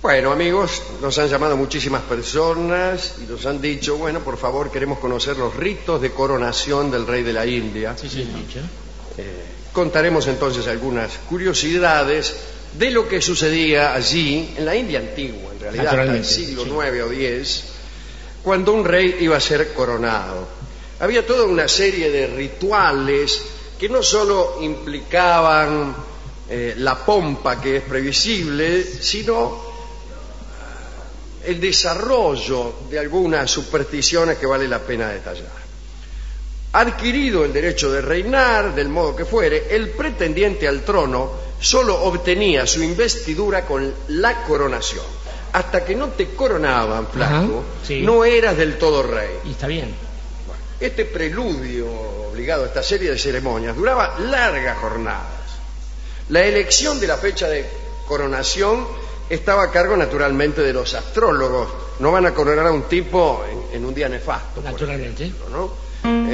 Bueno, amigos, nos han llamado muchísimas personas y nos han dicho, bueno, por favor, queremos conocer los ritos de coronación del rey de la India. Sí, sí, dicho. Contaremos entonces algunas curiosidades de lo que sucedía allí, en la India antigua, en realidad, hasta el siglo IX o X, cuando un rey iba a ser coronado. Había toda una serie de rituales que no solo implicaban la pompa que es previsible, sino el desarrollo de algunas supersticiones que vale la pena detallar. Adquirido el derecho de reinar, del modo que fuere, el pretendiente al trono solo obtenía su investidura con la coronación. Hasta que no te coronaban, flaco, sí, no eras del todo rey. Y está bien. Bueno, este preludio obligado a esta serie de ceremonias duraba largas jornadas. La elección de la fecha de coronación estaba a cargo naturalmente de los astrólogos. No van a coronar a un tipo en un día nefasto. Naturalmente. Por ejemplo, ¿no?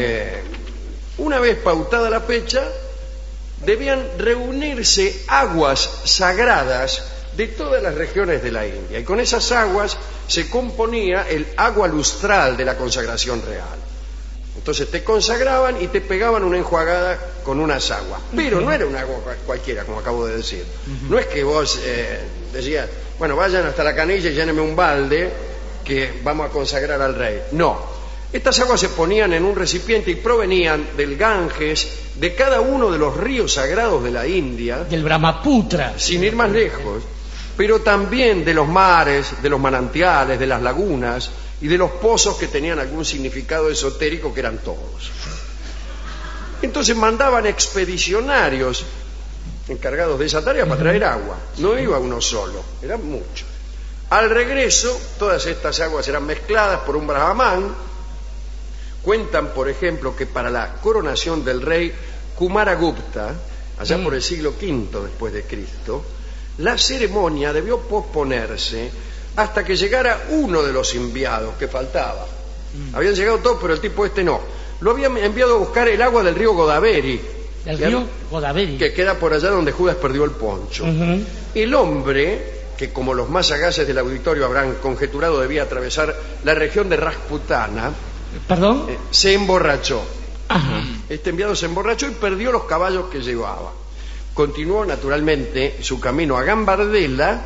Una vez pautada la fecha, debían reunirse aguas sagradas de todas las regiones de la India. Y con esas aguas se componía el agua lustral de la consagración real. Entonces te consagraban y te pegaban una enjuagada con unas aguas. Pero no era un agua cualquiera, como acabo de decir. No es que vos decías, bueno, vayan hasta la canilla y llénenme un balde que vamos a consagrar al rey. No. Estas aguas se ponían en un recipiente y provenían del Ganges, de cada uno de los ríos sagrados de la India. Del Brahmaputra. Sin ir más lejos. Pero también de los mares, de los manantiales, de las lagunas y de los pozos que tenían algún significado esotérico, que eran todos. Entonces mandaban expedicionarios encargados de esa tarea para traer agua. No iba uno solo, eran muchos. Al regreso, todas estas aguas eran mezcladas por un brahmán. Cuentan, por ejemplo, que para la coronación del rey Kumaragupta, allá por el siglo V después de Cristo, la ceremonia debió posponerse hasta que llegara uno de los enviados que faltaba. Habían llegado todos, pero el tipo este no. Lo habían enviado a buscar el agua del río Godavari. ¿El río Godavari? Que queda por allá donde Judas perdió el poncho. El hombre, que como los más sagaces del auditorio habrán conjeturado debía atravesar la región de Rajputana, ¿perdón? Se emborrachó. Ajá. Este enviado se emborrachó y perdió los caballos que llevaba. Continuó naturalmente su camino a Gambardella,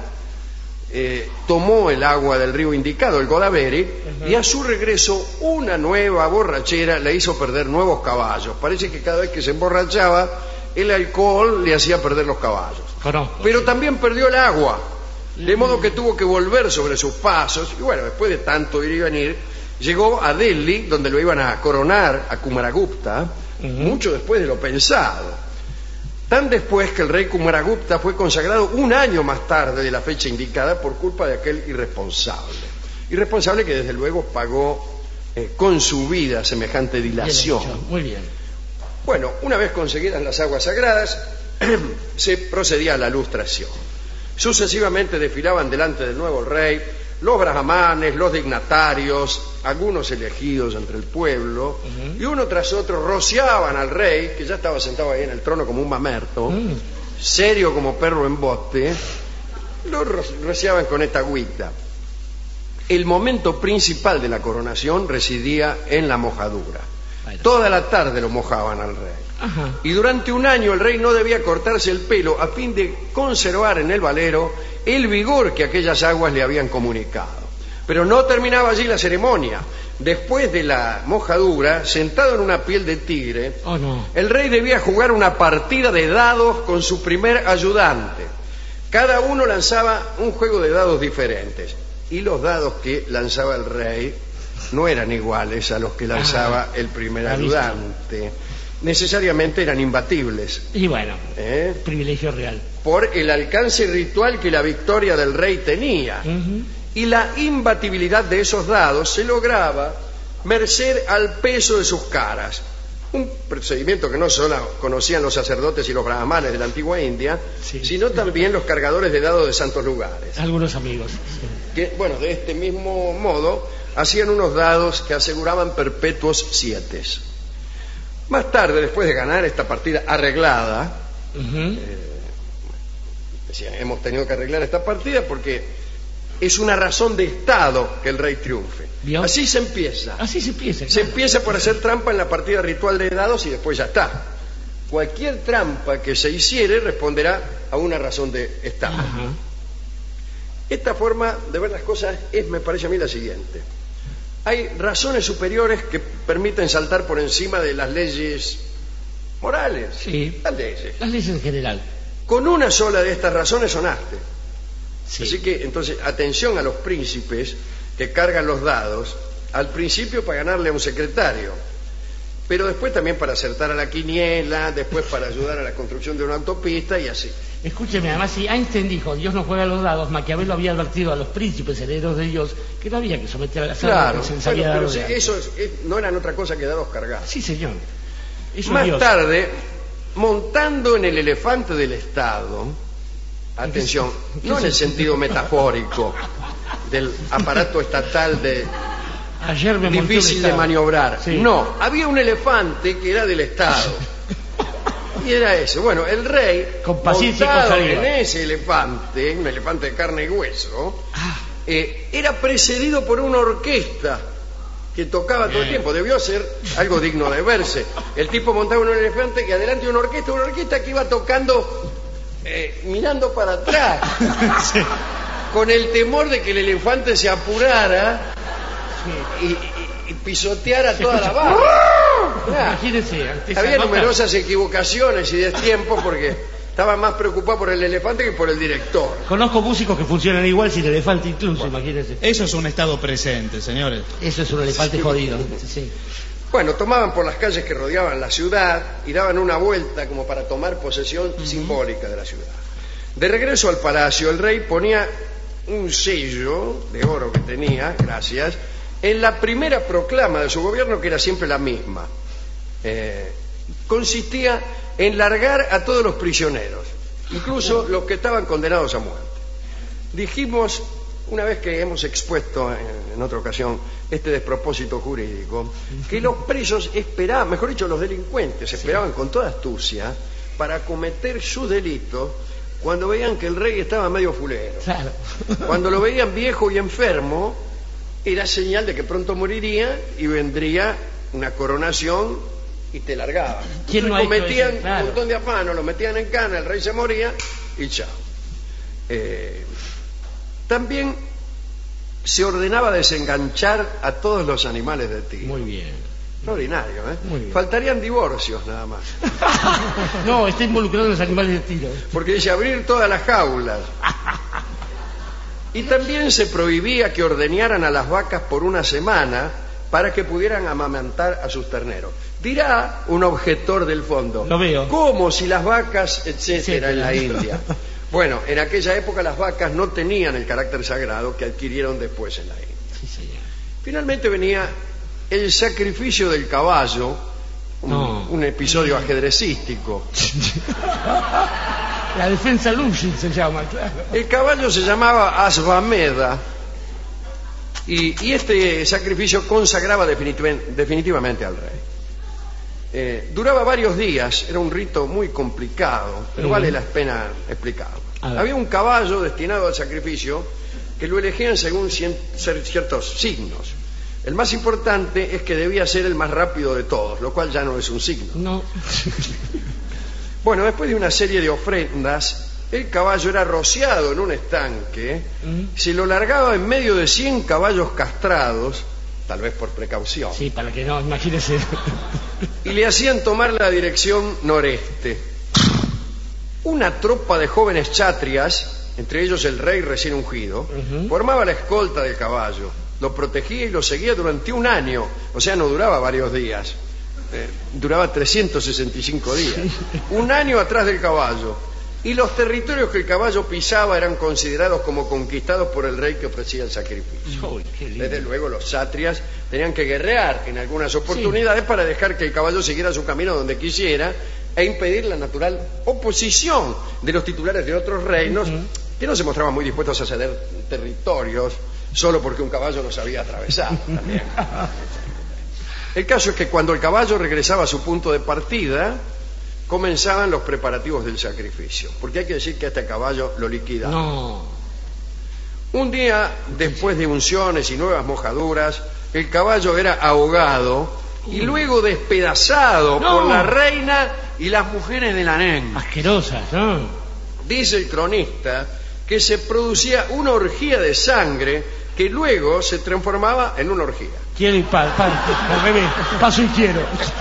tomó el agua del río indicado, el Godavari, y a su regreso una nueva borrachera le hizo perder nuevos caballos. Parece que cada vez que se emborrachaba, el alcohol le hacía perder los caballos. Pero también perdió el agua, de modo que tuvo que volver sobre sus pasos, y bueno, después de tanto ir y venir, llegó a Delhi, donde lo iban a coronar a Kumaragupta, mucho después de lo pensado. Tan después que el rey Kumaragupta fue consagrado un año más tarde de la fecha indicada por culpa de aquel irresponsable. Irresponsable que desde luego pagó con su vida semejante dilación. Bien hecho. Muy bien. Bueno, una vez conseguidas las aguas sagradas, se procedía a la lustración. Sucesivamente desfilaban delante del nuevo rey los brahmanes, los dignatarios, algunos elegidos entre el pueblo, y uno tras otro rociaban al rey, que ya estaba sentado ahí en el trono como un mamerto, serio como perro en bote, lo rociaban con esta agüita. El momento principal de la coronación residía en la mojadura. Toda la tarde lo mojaban al rey. Y durante un año el rey no debía cortarse el pelo a fin de conservar en el valero el vigor que aquellas aguas le habían comunicado. Pero no terminaba allí la ceremonia. Después de la mojadura, sentado en una piel de tigre, el rey debía jugar una partida de dados con su primer ayudante. Cada uno lanzaba un juego de dados diferentes. Y los dados que lanzaba el rey no eran iguales a los que lanzaba el primer ayudante. Necesariamente eran imbatibles. Y bueno, privilegio real. Por el alcance ritual que la victoria del rey tenía. Y la imbatibilidad de esos dados se lograba merced al peso de sus caras. Un procedimiento que no solo conocían los sacerdotes y los brahmanes de la antigua India, sino también los cargadores de dados de santos lugares. Algunos amigos. Que, bueno, de este mismo modo, hacían unos dados que aseguraban perpetuos 7. Más tarde, después de ganar esta partida arreglada, decían, hemos tenido que arreglar esta partida porque es una razón de Estado que el rey triunfe. ¿Vio? Así se empieza. Así se empieza. Se claro. empieza por hacer trampa en la partida ritual de dados y después ya está. Cualquier trampa que se hiciere responderá a una razón de Estado. Ajá. Esta forma de ver las cosas es, me parece a mí, la siguiente. Hay razones superiores que permiten saltar por encima de las leyes morales. Sí. Las leyes. Las leyes en general. Con una sola de estas razones sonaste. Sí. Así que, entonces, atención a los príncipes que cargan los dados, al principio para ganarle a un secretario, pero después también para acertar a la quiniela, después para ayudar a la construcción de una autopista y así. Escúcheme, además, si Einstein dijo Dios no juega a los dados, Maquiavelo había advertido a los príncipes herederos de Dios que no había que someter a la Claro, que se les bueno, había pero dado si de antes. eso no eran otra cosa que dados cargados. Sí, señor. Eso es Más Dios. tarde, montando en el elefante del Estado, atención, no en el sentido metafórico del aparato estatal de Ayer me monté un difícil de estado. maniobrar. Sí. No, había un elefante que era del Estado. Y era ese. Bueno, el rey, Con paciencia y con montado saliva. en ese elefante, un elefante de carne y hueso, Ah, era precedido por una orquesta que tocaba todo el Bien. tiempo. Debió ser algo digno de verse. El tipo montaba en un elefante y adelante una orquesta que iba tocando mirando para atrás, con el temor de que el elefante se apurara y pisoteara toda la barra. Claro. imagínese. ante esa Había nota, numerosas equivocaciones y destiempos porque estaba más preocupado por el elefante que por el director. Conozco músicos que funcionan igual sin elefante incluso, imagínese. Eso es un estado presente, señores. Eso es un elefante jodido. Sí. Bueno, tomaban por las calles que rodeaban la ciudad y daban una vuelta como para tomar posesión simbólica de la ciudad. De regreso al palacio, el rey ponía un sello de oro que tenía, gracias, en la primera proclama de su gobierno, que era siempre la misma. Consistía en largar a todos los prisioneros, incluso los que estaban condenados a muerte. Dijimos, una vez que hemos expuesto en otra ocasión este despropósito jurídico, que los presos esperaban, mejor dicho, los delincuentes esperaban con toda astucia para cometer sus delitos cuando veían que el rey estaba medio fulero. Claro. Cuando lo veían viejo y enfermo, era señal de que pronto moriría y vendría una coronación y te largaban. ¿Quién no ha hecho cometían eso? Claro. un montón de afanos, lo metían en cana, el rey se moría y chao. También se ordenaba desenganchar a todos los animales de tiro. Muy bien. Extraordinario, ¿eh? Muy bien. Faltarían divorcios nada más. No, está involucrado en los animales de tiro. Porque dice abrir todas las jaulas. Y también se prohibía que ordeñaran a las vacas por una semana para que pudieran amamantar a sus terneros. Dirá un objetor del fondo. Lo veo. ¿Cómo si las vacas, etcétera, en la India? Bueno, en aquella época las vacas no tenían el carácter sagrado que adquirieron después en la India. Sí, señor. Finalmente venía el sacrificio del caballo, un episodio ajedrecístico. La defensa Lushing se llama, claro. El caballo se llamaba Asvameda y este sacrificio consagraba definitivamente al rey. Duraba varios días, era un rito muy complicado, pero vale la pena explicarlo. Había un caballo destinado al sacrificio que lo elegían según ciertos signos. El más importante es que debía ser el más rápido de todos, lo cual ya no es un signo. No. Bueno, después de una serie de ofrendas, el caballo era rociado en un estanque, se lo largaba en medio de 100 caballos castrados, tal vez por precaución, Sí, para que no, imagínese. y le hacían tomar la dirección noreste. Una tropa de jóvenes chatrias, entre ellos el rey recién ungido, formaba la escolta del caballo, lo protegía y lo seguía durante un año, o sea, no duraba varios días. Duraba 365 días. Un año atrás del caballo. Y los territorios que el caballo pisaba eran considerados como conquistados por el rey que ofrecía el sacrificio. Uy, qué lindo. Desde luego los satrias tenían que guerrear en algunas oportunidades para dejar que el caballo siguiera su camino donde quisiera e impedir la natural oposición de los titulares de otros reinos que no se mostraban muy dispuestos a ceder territorios solo porque un caballo los había atravesado también. El caso es que cuando el caballo regresaba a su punto de partida, comenzaban los preparativos del sacrificio, porque hay que decir que a este caballo lo liquidaban. No. Un día, después de unciones y nuevas mojaduras, el caballo era ahogado y luego despedazado por la reina y las mujeres del harén. Asquerosas, ¿no? Dice el cronista que se producía una orgía de sangre que luego se transformaba en una orgía. Quiero y al revés, paso y quiero.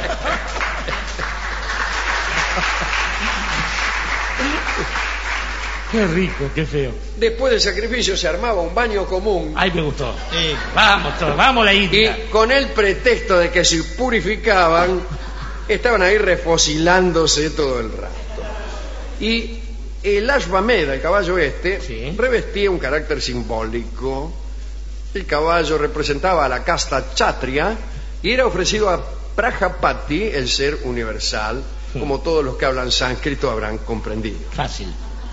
Qué rico, qué feo. Después del sacrificio se armaba un baño común. Ay, me gustó. Vamos todos, vamos a la India. Y con el pretexto de que se purificaban, estaban ahí refocilándose todo el rato. Y el Ashvamed, el caballo revestía un carácter simbólico. El caballo representaba a la casta kshatriya y era ofrecido a Prajapati, el ser universal, como todos los que hablan sánscrito habrán comprendido. Fácil.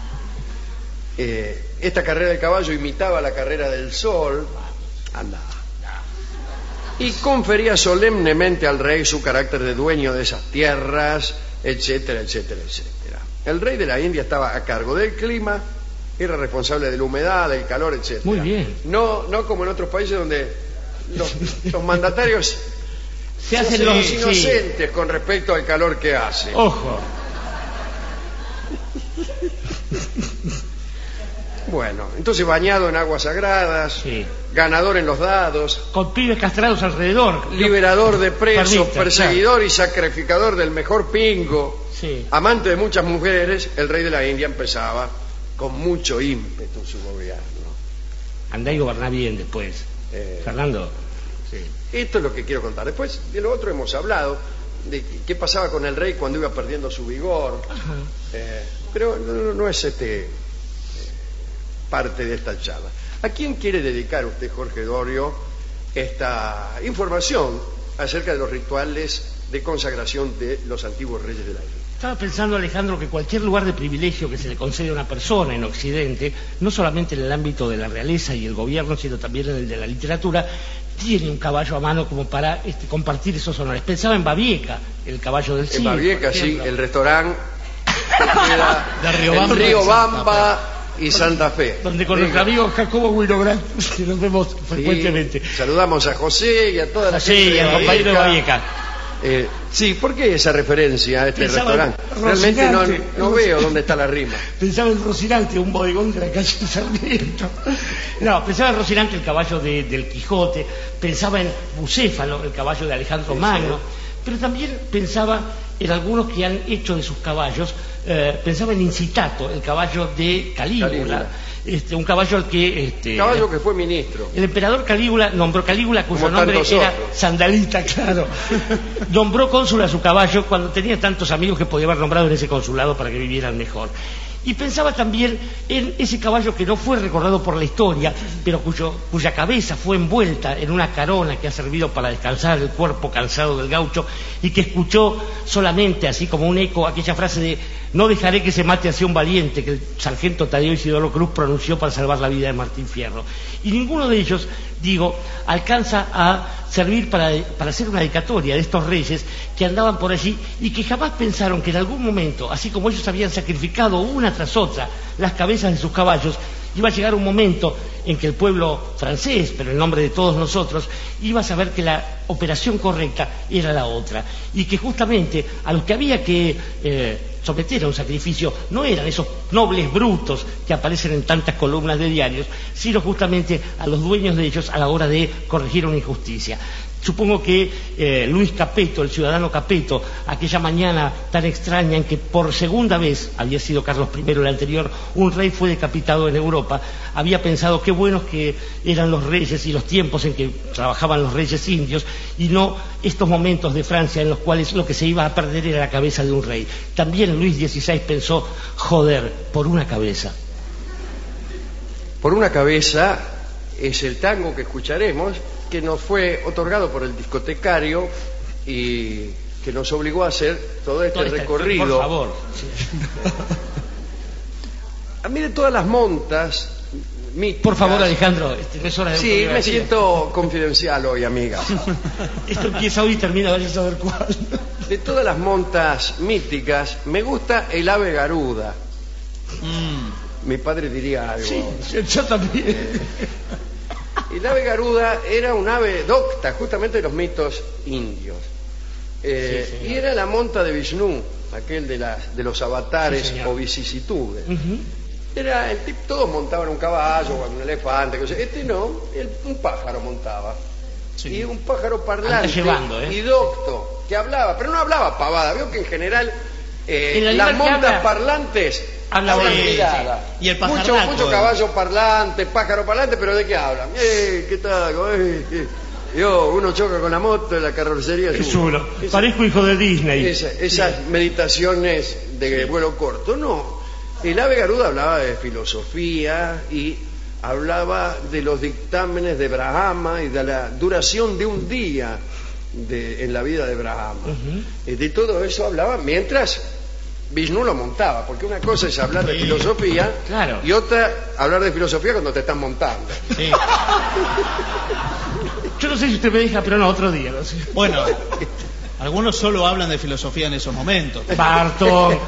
Esta carrera del caballo imitaba la carrera del sol. Anda. Y confería solemnemente al rey su carácter de dueño de esas tierras, etcétera, etcétera, etcétera. El rey de la India estaba a cargo del clima, era responsable de la humedad, del calor, etcétera. Muy bien. No como en otros países donde los mandatarios se hacen los inocentes con respecto al calor que hace. Ojo. Bueno, entonces bañado en aguas sagradas, ganador en los dados, con pibes castrados alrededor, liberador de presos, perseguidor y sacrificador del mejor pingo, amante de muchas mujeres, el rey de la India empezaba con mucho ímpetu su gobierno. Andá y goberná bien después. Fernando. Esto es lo que quiero contar. Después de lo otro hemos hablado de qué pasaba con el rey cuando iba perdiendo su vigor. Pero no es parte de esta charla. ¿A quién quiere dedicar usted, Jorge Dorio, esta información acerca de los rituales de consagración de los antiguos reyes de la India? Estaba pensando, Alejandro, que cualquier lugar de privilegio que se le concede a una persona en Occidente, no solamente en el ámbito de la realeza y el gobierno, sino también en el de la literatura, tiene un caballo a mano como para compartir esos honores. Pensaba en Babieca, el caballo del siglo. En Babieca, sí, el restaurante de Riobamba y Santa Fe, donde con nuestro amigo Jacobo Winograd que nos vemos frecuentemente. Saludamos a José y a toda la gente y al compañero de Babieca. ¿Por qué esa referencia a este restaurante? Realmente no veo dónde está la rima. Pensaba en Rocinante, un bodegón de la calle Sarmiento. No, pensaba en Rocinante, el caballo del Quijote. Pensaba en Bucéfalo, el caballo de Alejandro Magno. Pero también pensaba en algunos que han hecho de sus caballos. Pensaba en Incitato, el caballo de Calígula. Un caballo al que... caballo que fue ministro. El emperador Calígula nombró Calígula, cuyo nombre era Sandalita, claro. Nombró cónsul a su caballo cuando tenía tantos amigos que podía haber nombrado en ese consulado para que vivieran mejor. Y pensaba también en ese caballo que no fue recordado por la historia, pero cuya cabeza fue envuelta en una carona que ha servido para descansar el cuerpo cansado del gaucho y que escuchó solamente, así como un eco, aquella frase de "no dejaré que se mate así un valiente", que el sargento Tadeo Isidoro Cruz pronunció para salvar la vida de Martín Fierro. Y ninguno de ellos, alcanza a servir para hacer una dedicatoria de estos reyes que andaban por allí y que jamás pensaron que en algún momento, así como ellos habían sacrificado una tras otra las cabezas de sus caballos, iba a llegar un momento en que el pueblo francés, pero en nombre de todos nosotros, iba a saber que la operación correcta era la otra y que justamente a los que había que someter a un sacrificio no eran esos nobles brutos que aparecen en tantas columnas de diarios, sino justamente a los dueños de ellos a la hora de corregir una injusticia. Supongo que Luis Capeto, el ciudadano Capeto, aquella mañana tan extraña en que por segunda vez, había sido Carlos I el anterior, un rey fue decapitado en Europa, había pensado qué buenos que eran los reyes y los tiempos en que trabajaban los reyes indios y no estos momentos de Francia en los cuales lo que se iba a perder era la cabeza de un rey. También Luis XVI pensó, joder, por una cabeza. Por una cabeza es el tango que escucharemos, que nos fue otorgado por el discotecario y que nos obligó a hacer todo este recorrido. Por favor. A mí de todas las montas míticas... Por favor, Alejandro, no es hora de... Sí, me siento confidencial hoy, amiga. Esto empieza hoy y termina, vaya a saber cuál. De todas las montas míticas, me gusta el ave garuda. mi padre diría algo. Sí, yo también. El ave garuda era un ave docta, justamente de los mitos indios. Y era la monta de Vishnu, aquel de los avatares o vicisitudes. Era el tipo, todos montaban un caballo o un elefante, este no, un pájaro montaba. Y un pájaro parlante y docto, que hablaba, pero no hablaba pavada. Veo que en general las montas parlantes hablan mirada. Y el pájaro mucho caballo parlante, pájaro parlante, pero ¿de qué hablan? ¿Qué tal? Uno choca con la moto en la carrocería. Es uno. Parezco hijo de Disney. Esas meditaciones de vuelo corto. No, el ave garuda hablaba de filosofía y hablaba de los dictámenes de Brahma y de la duración de un día en la vida de Brahma. De todo eso hablaba mientras Vishnu lo montaba, porque una cosa es hablar de filosofía y otra hablar de filosofía cuando te están montando. Sí. Yo no sé si usted me deja, pero no, otro día. No sé. Bueno, algunos solo hablan de filosofía en esos momentos. Barton.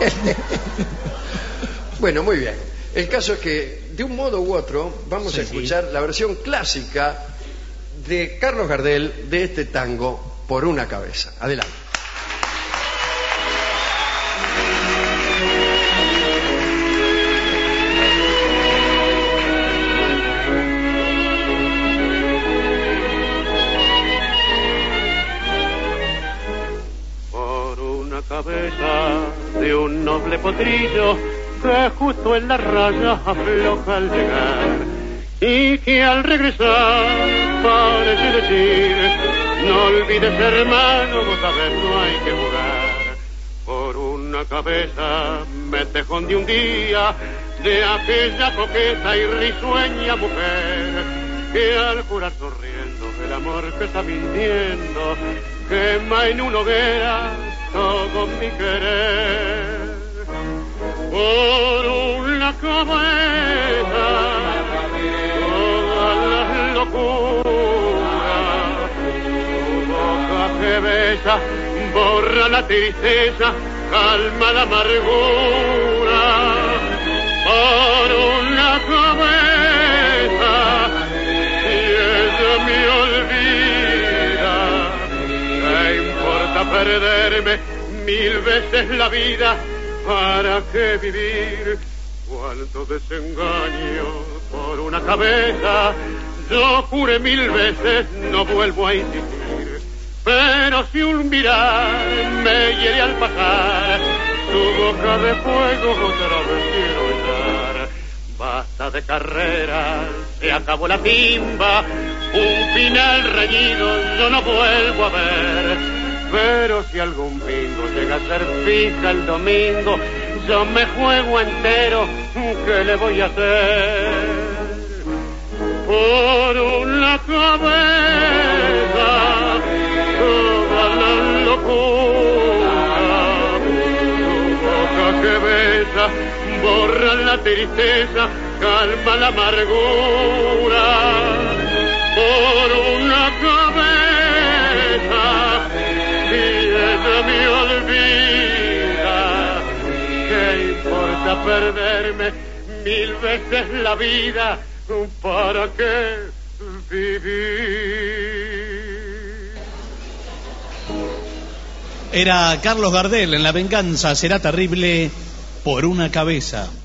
Bueno, muy bien. El caso es que, de un modo u otro, vamos a escuchar la versión clásica de Carlos Gardel de este tango, Por una cabeza. Adelante. Por una cabeza de un noble potrillo que justo en la raya afloja al llegar y que al regresar parece decir: no olvides, hermano, vos sabés, no hay que jugar. Por una cabeza me tejón de un día de aquella coqueta y risueña mujer que al jurar sonriendo el amor que está mintiendo quema en una hoguera todo mi querer. Por una cabeza todas las locuras, tu boca que besa borra la tristeza, calma la amargura. Por una cabeza si ella me olvida, ¿qué importa perderme 1000 veces la vida? ¿Para qué vivir? Cuánto desengaño por una cabeza. Yo juré 1000 veces, no vuelvo a insistir. Pero si un mirar me hiere al pasar, tu boca de fuego otra vez quiero besar. Basta de carreras, se acabó la timba, un final reñido yo no vuelvo a ver. Pero si algún bingo llega a ser fija el domingo, yo me juego entero, ¿qué le voy a hacer? Por una cabeza, toda la locura, tu boca que besa, borra la tristeza, calma la amargura. Por una cabeza, si ella me olvida, ¿qué importa perderme 1000 veces la vida? ¿Para qué vivir? Era Carlos Gardel en La venganza será terrible, por una cabeza.